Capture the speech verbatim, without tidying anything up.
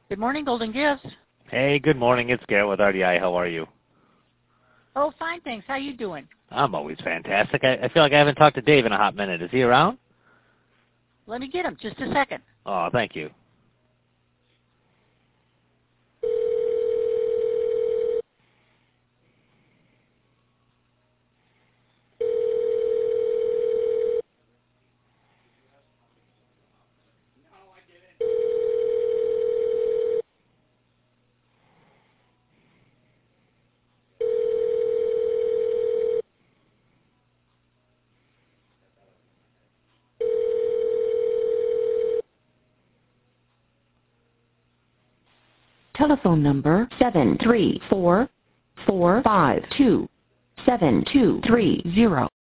Good morning, Golden Gifts. Hey, good morning. It's Garrett with R D I. How are you? Oh, fine, thanks. How you doing? I'm always fantastic. I, I feel like I haven't talked to Dave in a hot minute. Is he around? Let me get him. Just a second. Oh, thank you. Telephone number seven three four, four five two, seven two three zero.